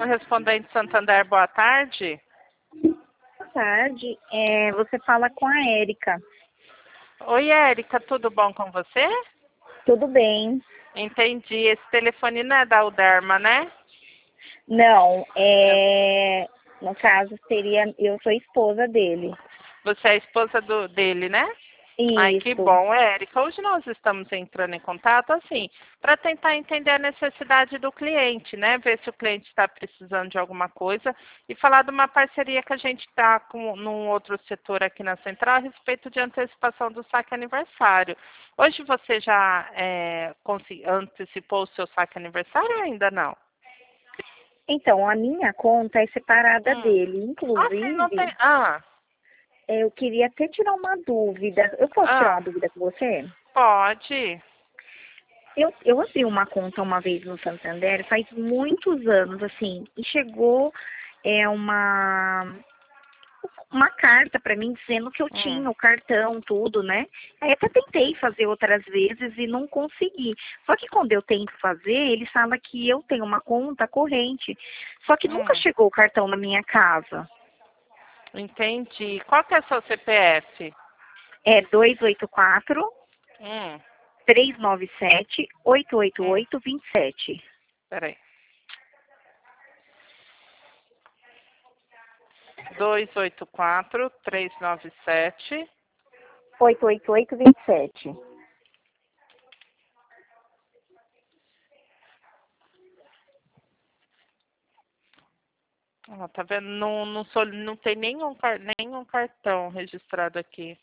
Correspondente Santander, boa tarde. Boa tarde, você fala com a Érica. Oi, Érica, tudo bom com você? Tudo bem? Entendi. Esse telefone não é da Uderma, né? Não, no caso eu sou esposa dele. Você é a esposa dele, né? Ai, que Isso. bom, Érica. Hoje nós estamos entrando em contato, assim, para tentar entender a necessidade do cliente, né? Ver se o cliente está precisando de alguma coisa e falar de uma parceria que a gente está com num outro setor aqui na Central a respeito de antecipação do saque aniversário. Hoje você já antecipou o seu saque aniversário ou ainda não? Então, a minha conta é separada dele. Ah, sim, não tem. Inclusive, eu queria até tirar uma dúvida. Eu posso tirar uma dúvida com você? Pode. Eu abri uma conta uma vez no Santander, faz muitos anos, assim, e chegou uma carta para mim dizendo que eu tinha o cartão, tudo, né? Aí até tentei fazer outras vezes e não consegui. Só que quando eu tento fazer, ele fala que eu tenho uma conta corrente. Só que nunca chegou o cartão na minha casa. Entendi. Qual que é o seu CPF? É 284 Hum, 397 888 27. peraí. 284-397. 888 27. Tá vendo? Não tem nenhum cartão registrado aqui.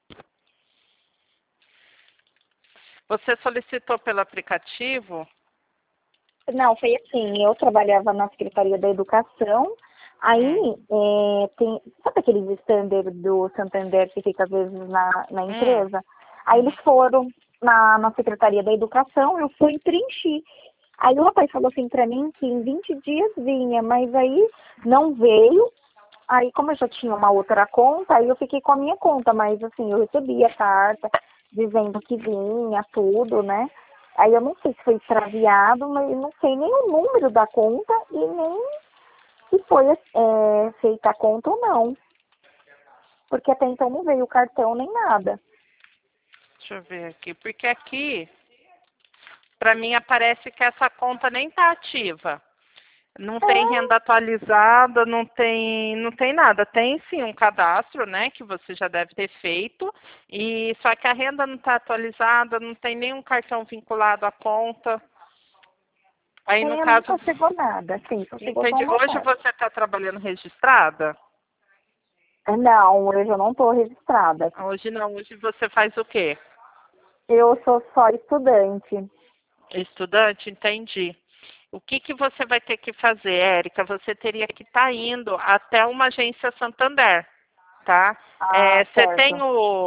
Você solicitou pelo aplicativo? Não, foi assim, eu trabalhava na Secretaria da Educação, aí sabe aqueles standard do Santander que fica às vezes na empresa? Aí eles foram na Secretaria da Educação, eu fui preencher. Aí o rapaz falou assim pra mim que em 20 dias vinha, mas aí não veio. Aí como eu já tinha uma outra conta, aí eu fiquei com a minha conta, mas assim, eu recebi a carta dizendo que vinha, tudo, né? Aí eu não sei se foi extraviado, mas eu não sei nem o número da conta e nem se foi feita a conta ou não. Porque até então não veio o cartão nem nada. Deixa eu ver aqui. Porque aqui, para mim, aparece que essa conta nem está ativa. Não tem renda atualizada, não tem nada. Tem sim um cadastro, né, que você já deve ter feito, e só que a renda não está atualizada, não tem nenhum cartão vinculado à conta. Aí no caso, Nunca chegou nada, sim, só chegou só entendi. uma Hoje carta. você está trabalhando registrada? Não, hoje eu não estou registrada. Hoje não, hoje você faz o quê? Eu sou só estudante. Estudante, entendi. O que você vai ter que fazer, Érica? Você teria que estar indo até uma agência Santander, tá? Ah, Você tem certo.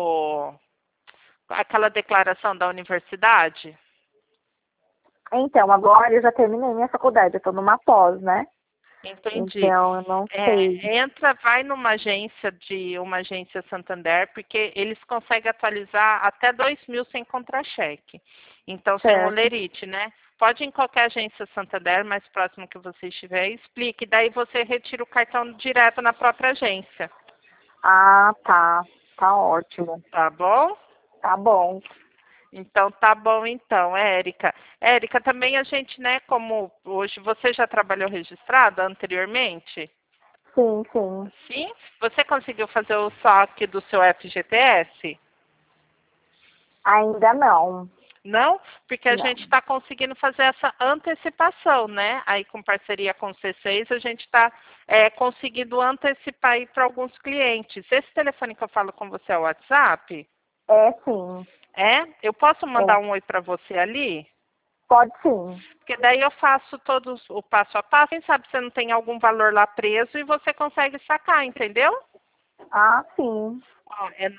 aquela declaração da universidade? Então, agora eu já terminei minha faculdade, eu estou numa pós, né? Entendi. Então, eu não sei. Vai numa uma agência Santander, porque eles conseguem atualizar até 2.000 sem contra-cheque. Então, sem Certo. olerite, né? Pode ir em qualquer agência Santander, mais próximo que você estiver, e explique. Daí você retira o cartão direto na própria agência. Ah, tá. Tá ótimo. Tá bom? Tá bom. Então, tá bom então, Érica. Érica, também a gente, né, como hoje você já trabalhou registrada anteriormente? Sim, sim. Sim? Você conseguiu fazer o saque do seu FGTS? Ainda não. Não? Porque a gente Não. está conseguindo fazer essa antecipação, né? Aí com parceria com o C6, a gente está conseguindo antecipar aí para alguns clientes. Esse telefone que eu falo com você é o WhatsApp? É sim. É? Eu posso mandar É. um oi para você ali? Pode sim. Porque daí eu faço todos o passo a passo. Quem sabe você não tem algum valor lá preso e você consegue sacar, entendeu? Ah, sim. Ó, é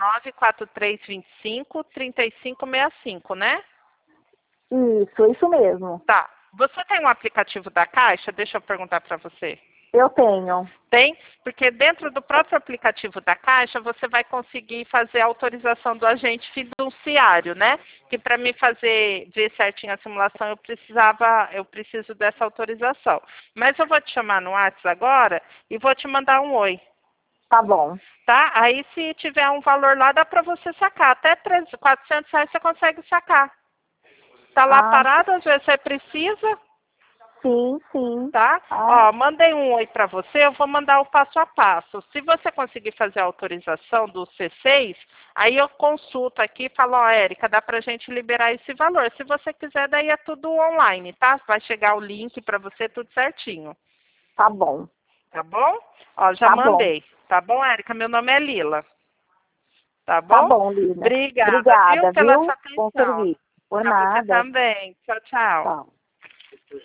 94325-3565, né? Isso mesmo. Tá. Você tem um aplicativo da Caixa? Deixa eu perguntar para você. Eu tenho. Tem? Porque dentro do próprio aplicativo da Caixa, você vai conseguir fazer a autorização do agente fiduciário, né? Que para mim ver certinho a simulação, eu preciso dessa autorização. Mas eu vou te chamar no WhatsApp agora e vou te mandar um oi, Tá bom. tá? Aí se tiver um valor lá, dá para você sacar. Até R$ 400 você consegue sacar. Tá lá Ah, parado, às vezes você precisa. sim, sim. Tá? Ah, Ó, mandei um oi para você, eu vou mandar o passo a passo. Se você conseguir fazer a autorização do C6, aí eu consulto aqui e falo, ó, Érica, dá pra gente liberar esse valor. Se você quiser, daí é tudo online, tá? Vai chegar o link para você, tudo certinho. tá bom. Tá bom? Ó, já Tá bom. mandei. Tá bom, Érica? Meu nome é Lila. Tá Tá bom? bom, Lina. Obrigada, viu, Obrigada, pela viu? sua Bom atenção. serviço. Por Para você nada. também. Tchau, tchau. Tchau.